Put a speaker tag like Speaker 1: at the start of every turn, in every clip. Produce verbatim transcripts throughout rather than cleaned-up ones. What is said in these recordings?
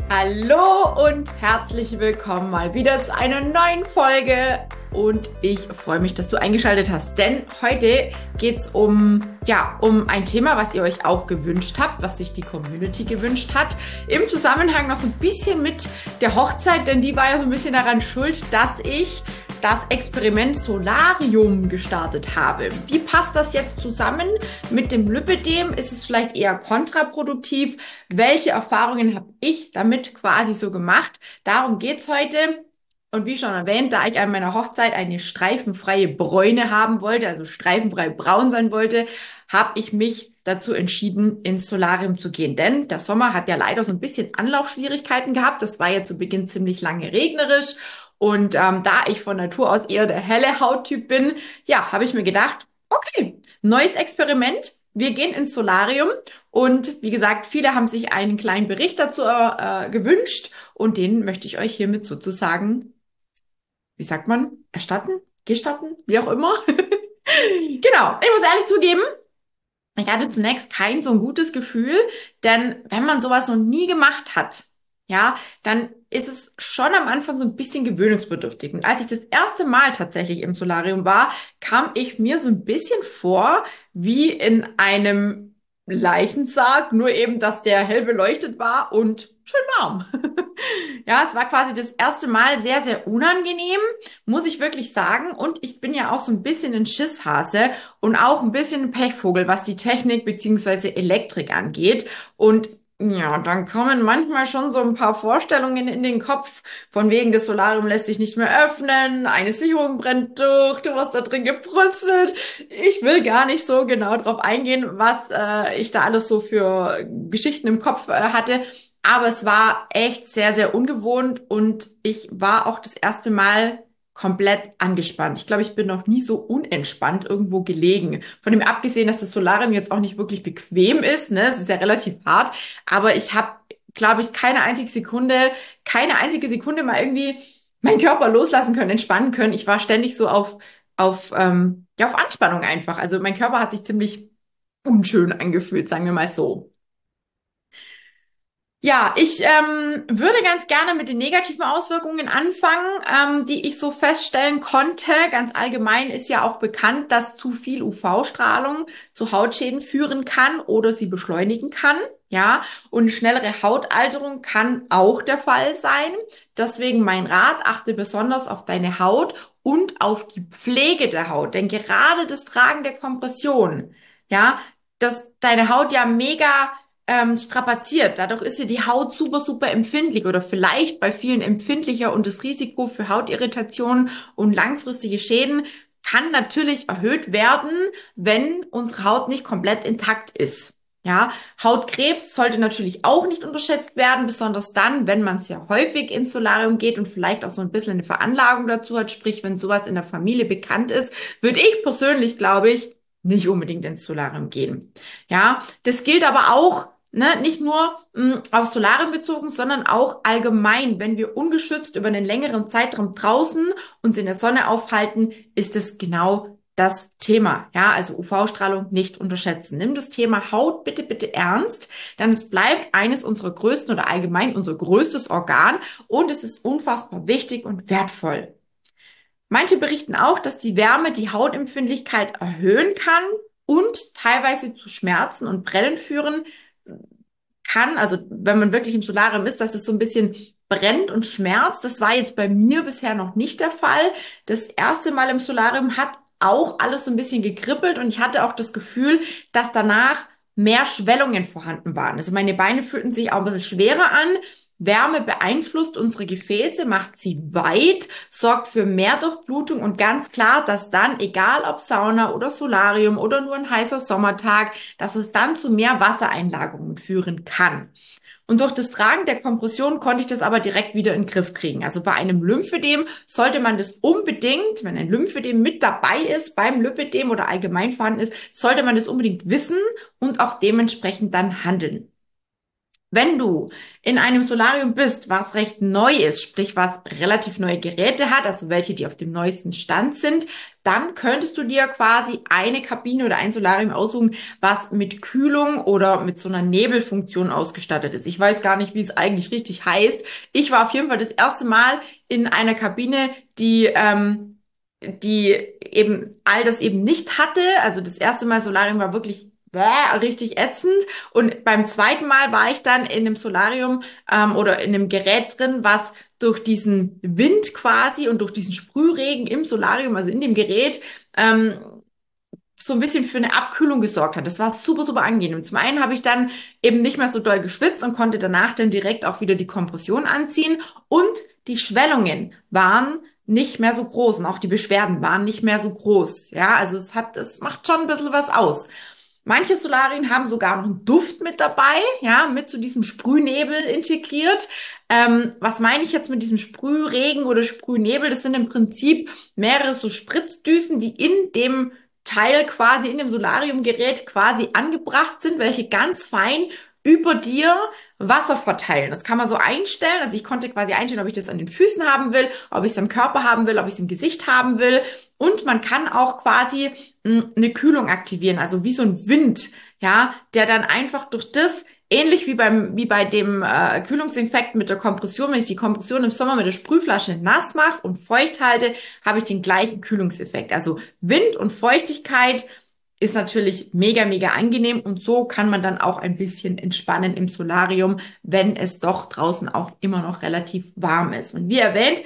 Speaker 1: Hallo und herzlich willkommen mal wieder zu einer neuen Folge und ich freue mich, dass du eingeschaltet hast, denn heute geht's um, ja, um ein Thema, was ihr euch auch gewünscht habt, was sich die Community gewünscht hat, im Zusammenhang noch so ein bisschen mit der Hochzeit, denn die war ja so ein bisschen daran schuld, dass ich das Experiment Solarium gestartet habe. Wie passt das jetzt zusammen mit dem Lipödem? Ist es vielleicht eher kontraproduktiv? Welche Erfahrungen habe ich damit quasi so gemacht? Darum geht's heute. Und wie schon erwähnt, da ich an meiner Hochzeit eine streifenfreie Bräune haben wollte, also streifenfrei braun sein wollte, habe ich mich dazu entschieden, ins Solarium zu gehen. Denn der Sommer hat ja leider so ein bisschen Anlaufschwierigkeiten gehabt. Das war ja zu Beginn ziemlich lange regnerisch. Und ähm, da ich von Natur aus eher der helle Hauttyp bin, ja, habe ich mir gedacht, okay, neues Experiment. Wir gehen ins Solarium und wie gesagt, viele haben sich einen kleinen Bericht dazu äh, gewünscht und den möchte ich euch hiermit sozusagen, wie sagt man, erstatten, gestatten, wie auch immer. Genau, ich muss ehrlich zugeben, ich hatte zunächst kein so ein gutes Gefühl, denn wenn man sowas noch nie gemacht hat, ja, dann ist es schon am Anfang so ein bisschen gewöhnungsbedürftig. Und als ich das erste Mal tatsächlich im Solarium war, kam ich mir so ein bisschen vor wie in einem Leichensarg, nur eben, dass der hell beleuchtet war und schön warm. Ja, es war quasi das erste Mal sehr, sehr unangenehm, muss ich wirklich sagen. Und ich bin ja auch so ein bisschen ein Schisshase und auch ein bisschen ein Pechvogel, was die Technik beziehungsweise Elektrik angeht. Und ja, dann kommen manchmal schon so ein paar Vorstellungen in den Kopf, von wegen, das Solarium lässt sich nicht mehr öffnen, eine Sicherung brennt durch, du wirst da drin gebrutzelt. Ich will gar nicht so genau drauf eingehen, was äh, ich da alles so für Geschichten im Kopf äh, hatte. Aber es war echt sehr, sehr ungewohnt und ich war auch das erste Mal komplett angespannt. Ich glaube, ich bin noch nie so unentspannt irgendwo gelegen. Von dem abgesehen, dass das Solarium jetzt auch nicht wirklich bequem ist, ne? Es ist ja relativ hart, aber ich habe, glaube ich, keine einzige Sekunde, keine einzige Sekunde mal irgendwie meinen Körper loslassen können, entspannen können. Ich war ständig so auf, auf, ähm, ja, auf Anspannung einfach. Also mein Körper hat sich ziemlich unschön angefühlt, sagen wir mal so. Ja, ich ähm, würde ganz gerne mit den negativen Auswirkungen anfangen, ähm, die ich so feststellen konnte. Ganz allgemein ist ja auch bekannt, dass zu viel U V-Strahlung zu Hautschäden führen kann oder sie beschleunigen kann. Ja, und schnellere Hautalterung kann auch der Fall sein. Deswegen mein Rat, achte besonders auf deine Haut und auf die Pflege der Haut. Denn gerade das Tragen der Kompression, ja, dass deine Haut ja mega ähm, strapaziert. Dadurch ist ja die Haut super, super empfindlich oder vielleicht bei vielen empfindlicher und das Risiko für Hautirritationen und langfristige Schäden kann natürlich erhöht werden, wenn unsere Haut nicht komplett intakt ist. Ja, Hautkrebs sollte natürlich auch nicht unterschätzt werden, besonders dann, wenn man sehr häufig ins Solarium geht und vielleicht auch so ein bisschen eine Veranlagung dazu hat, sprich, wenn sowas in der Familie bekannt ist, würde ich persönlich, glaube ich, nicht unbedingt ins Solarium gehen. Ja, das gilt aber auch ne, nicht nur mh, auf Solarium bezogen, sondern auch allgemein. Wenn wir ungeschützt über einen längeren Zeitraum draußen uns in der Sonne aufhalten, ist es genau das Thema. Ja, also U V-Strahlung nicht unterschätzen. Nimm das Thema Haut bitte, bitte ernst, denn es bleibt eines unserer größten oder allgemein unser größtes Organ und es ist unfassbar wichtig und wertvoll. Manche berichten auch, dass die Wärme die Hautempfindlichkeit erhöhen kann und teilweise zu Schmerzen und Brennen führen kann. Also wenn man wirklich im Solarium ist, dass es so ein bisschen brennt und schmerzt. Das war jetzt bei mir bisher noch nicht der Fall. Das erste Mal im Solarium hat auch alles so ein bisschen gekribbelt und ich hatte auch das Gefühl, dass danach mehr Schwellungen vorhanden waren. Also meine Beine fühlten sich auch ein bisschen schwerer an. Wärme beeinflusst unsere Gefäße, macht sie weit, sorgt für mehr Durchblutung und ganz klar, dass dann, egal ob Sauna oder Solarium oder nur ein heißer Sommertag, dass es dann zu mehr Wassereinlagerungen führen kann. Und durch das Tragen der Kompression konnte ich das aber direkt wieder in den Griff kriegen. Also bei einem Lymphödem sollte man das unbedingt, wenn ein Lymphödem mit dabei ist, beim Lipödem oder allgemein vorhanden ist, sollte man das unbedingt wissen und auch dementsprechend dann handeln. Wenn du in einem Solarium bist, was recht neu ist, sprich was relativ neue Geräte hat, also welche, die auf dem neuesten Stand sind, dann könntest du dir quasi eine Kabine oder ein Solarium aussuchen, was mit Kühlung oder mit so einer Nebelfunktion ausgestattet ist. Ich weiß gar nicht, wie es eigentlich richtig heißt. Ich war auf jeden Fall das erste Mal in einer Kabine, die ähm, die eben all das eben nicht hatte. Also das erste Mal Solarium war wirklich bäh, richtig ätzend. Und beim zweiten Mal war ich dann in einem Solarium ähm, oder in einem Gerät drin, was durch diesen Wind quasi und durch diesen Sprühregen im Solarium, also in dem Gerät, ähm, so ein bisschen für eine Abkühlung gesorgt hat. Das war super, super angenehm. Zum einen habe ich dann eben nicht mehr so doll geschwitzt und konnte danach dann direkt auch wieder die Kompression anziehen. Und die Schwellungen waren nicht mehr so groß und auch die Beschwerden waren nicht mehr so groß. Ja, also es hat, es macht schon ein bisschen was aus. Manche Solarien haben sogar noch einen Duft mit dabei, ja, mit zu diesem Sprühnebel integriert. Ähm, was meine ich jetzt mit diesem Sprühregen oder Sprühnebel? Das sind im Prinzip mehrere so Spritzdüsen, die in dem Teil quasi, in dem Solariumgerät quasi angebracht sind, welche ganz fein über dir Wasser verteilen. Das kann man so einstellen. Also ich konnte quasi einstellen, ob ich das an den Füßen haben will, ob ich es am Körper haben will, ob ich es im Gesicht haben will. Und man kann auch quasi mh, eine Kühlung aktivieren, also wie so ein Wind, ja, der dann einfach durch das, ähnlich wie beim wie bei dem äh, Kühlungseffekt mit der Kompression, wenn ich die Kompression im Sommer mit der Sprühflasche nass mache und feucht halte, habe ich den gleichen Kühlungseffekt. Also Wind und Feuchtigkeit ist natürlich mega, mega angenehm und so kann man dann auch ein bisschen entspannen im Solarium, wenn es doch draußen auch immer noch relativ warm ist. Und wie erwähnt,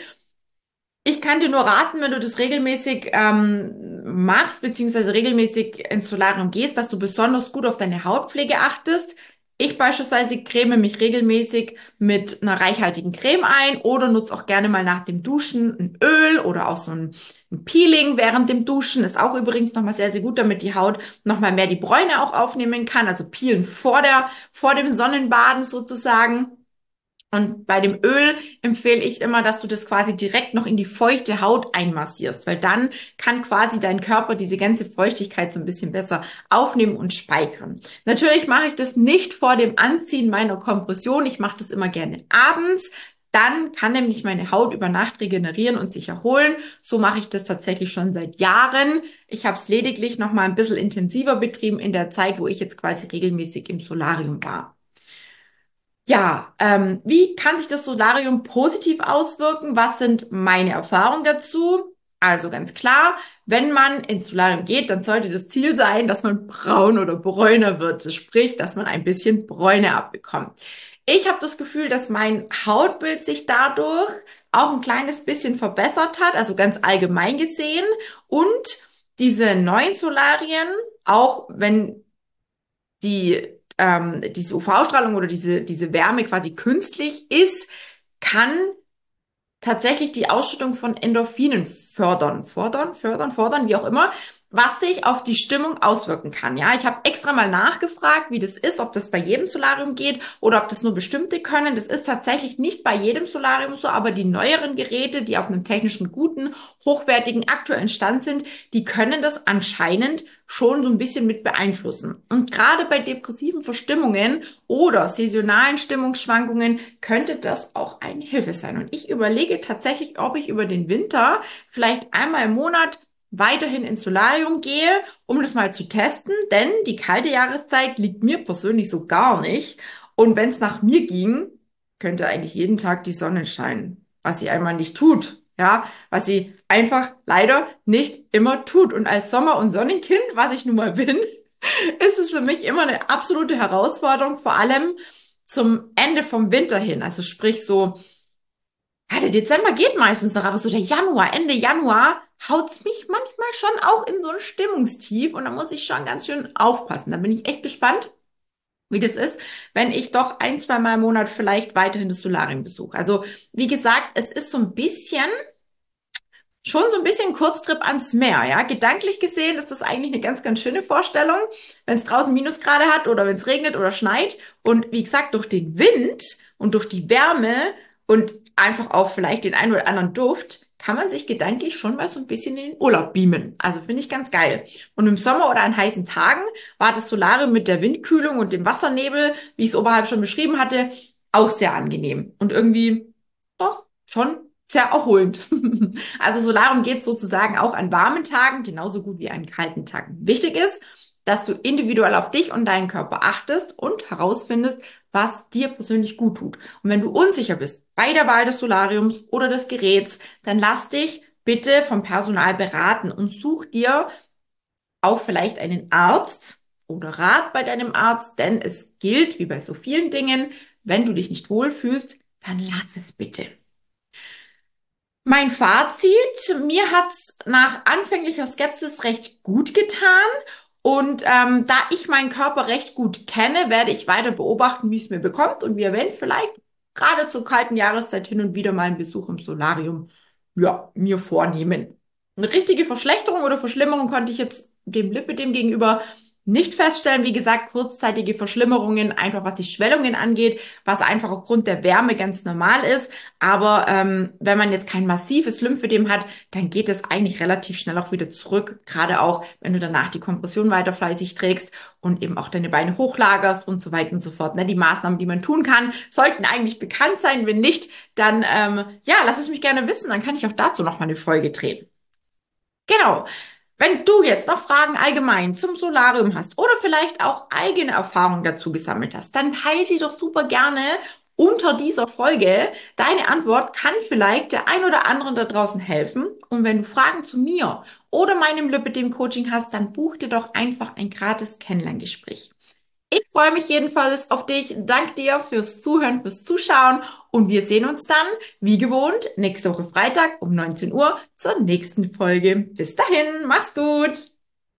Speaker 1: ich kann dir nur raten, wenn du das regelmäßig ähm, machst, beziehungsweise regelmäßig ins Solarium gehst, dass du besonders gut auf deine Hautpflege achtest. Ich beispielsweise creme mich regelmäßig mit einer reichhaltigen Creme ein oder nutze auch gerne mal nach dem Duschen ein Öl oder auch so ein, ein Peeling während dem Duschen. Ist auch übrigens nochmal sehr, sehr gut, damit die Haut nochmal mehr die Bräune auch aufnehmen kann. Also peelen vor der, vor dem Sonnenbaden sozusagen. Und bei dem Öl empfehle ich immer, dass du das quasi direkt noch in die feuchte Haut einmassierst, weil dann kann quasi dein Körper diese ganze Feuchtigkeit so ein bisschen besser aufnehmen und speichern. Natürlich mache ich das nicht vor dem Anziehen meiner Kompression. Ich mache das immer gerne abends. Dann kann nämlich meine Haut über Nacht regenerieren und sich erholen. So mache ich das tatsächlich schon seit Jahren. Ich habe es lediglich noch mal ein bisschen intensiver betrieben in der Zeit, wo ich jetzt quasi regelmäßig im Solarium war. Ja, ähm, wie kann sich das Solarium positiv auswirken? Was sind meine Erfahrungen dazu? Also ganz klar, wenn man ins Solarium geht, dann sollte das Ziel sein, dass man braun oder bräuner wird. Sprich, dass man ein bisschen Bräune abbekommt. Ich habe das Gefühl, dass mein Hautbild sich dadurch auch ein kleines bisschen verbessert hat, also ganz allgemein gesehen. Und diese neuen Solarien, auch wenn die ähm, diese U V-Strahlung oder diese, diese Wärme quasi künstlich ist, kann tatsächlich die Ausschüttung von Endorphinen fördern, fordern, fördern, fordern, wie auch immer, was sich auf die Stimmung auswirken kann. Ja, ich habe extra mal nachgefragt, wie das ist, ob das bei jedem Solarium geht oder ob das nur bestimmte können. Das ist tatsächlich nicht bei jedem Solarium so, aber die neueren Geräte, die auf einem technischen guten, hochwertigen, aktuellen Stand sind, die können das anscheinend schon so ein bisschen mit beeinflussen. Und gerade bei depressiven Verstimmungen oder saisonalen Stimmungsschwankungen könnte das auch eine Hilfe sein. Und ich überlege tatsächlich, ob ich über den Winter vielleicht einmal im Monat weiterhin ins Solarium gehe, um das mal zu testen, denn die kalte Jahreszeit liegt mir persönlich so gar nicht. Und wenn es nach mir ging, könnte eigentlich jeden Tag die Sonne scheinen, was sie einmal nicht tut. Ja, was sie einfach leider nicht immer tut. Und als Sommer- und Sonnenkind, was ich nun mal bin, ist es für mich immer eine absolute Herausforderung, vor allem zum Ende vom Winter hin. Also sprich so, ja, der Dezember geht meistens noch, aber so der Januar, Ende Januar, haut's mich manchmal schon auch in so ein Stimmungstief und da muss ich schon ganz schön aufpassen. Da bin ich echt gespannt, wie das ist, wenn ich doch ein, zwei Mal im Monat vielleicht weiterhin das Solarium besuche. Also, wie gesagt, es ist so ein bisschen, schon so ein bisschen Kurztrip ans Meer, ja. Gedanklich gesehen ist das eigentlich eine ganz, ganz schöne Vorstellung, wenn es draußen Minusgrade hat oder wenn es regnet oder schneit. Und wie gesagt, durch den Wind und durch die Wärme und einfach auch vielleicht den einen oder anderen Duft kann man sich gedanklich schon mal so ein bisschen in den Urlaub beamen. Also finde ich ganz geil. Und im Sommer oder an heißen Tagen war das Solarium mit der Windkühlung und dem Wassernebel, wie ich es oberhalb schon beschrieben hatte, auch sehr angenehm. Und irgendwie doch schon sehr erholend. Also Solarium geht sozusagen auch an warmen Tagen genauso gut wie an kalten Tagen. Wichtig ist, dass du individuell auf dich und deinen Körper achtest und herausfindest, was dir persönlich gut tut. Und wenn du unsicher bist bei der Wahl des Solariums oder des Geräts, dann lass dich bitte vom Personal beraten und such dir auch vielleicht einen Arzt oder Rat bei deinem Arzt, denn es gilt, wie bei so vielen Dingen, wenn du dich nicht wohlfühlst, dann lass es bitte. Mein Fazit, mir hat's nach anfänglicher Skepsis recht gut getan. Und ähm, da ich meinen Körper recht gut kenne, werde ich weiter beobachten, wie es mir bekommt. Und wie erwähnt, vielleicht gerade zur kalten Jahreszeit hin und wieder mal einen Besuch im Solarium, ja, mir vornehmen. Eine richtige Verschlechterung oder Verschlimmerung konnte ich jetzt dem Lipödem gegenüber nicht feststellen. Wie gesagt, kurzzeitige Verschlimmerungen, einfach was die Schwellungen angeht, was einfach aufgrund der Wärme ganz normal ist. Aber ähm, wenn man jetzt kein massives Lymphödem hat, dann geht es eigentlich relativ schnell auch wieder zurück. Gerade auch, wenn du danach die Kompression weiter fleißig trägst und eben auch deine Beine hochlagerst und so weiter und so fort. Ne? Die Maßnahmen, die man tun kann, sollten eigentlich bekannt sein. Wenn nicht, dann ähm, ja, lass es mich gerne wissen. Dann kann ich auch dazu noch mal eine Folge drehen. Genau. Wenn du jetzt noch Fragen allgemein zum Solarium hast oder vielleicht auch eigene Erfahrungen dazu gesammelt hast, dann teile sie doch super gerne unter dieser Folge. Deine Antwort kann vielleicht der ein oder anderen da draußen helfen. Und wenn du Fragen zu mir oder meinem Lipidem-Coaching hast, dann buch dir doch einfach ein gratis Kennenlerngespräch. Ich freue mich jedenfalls auf dich. Danke dir fürs Zuhören, fürs Zuschauen und wir sehen uns dann, wie gewohnt, nächste Woche Freitag um neunzehn Uhr zur nächsten Folge. Bis dahin, mach's gut!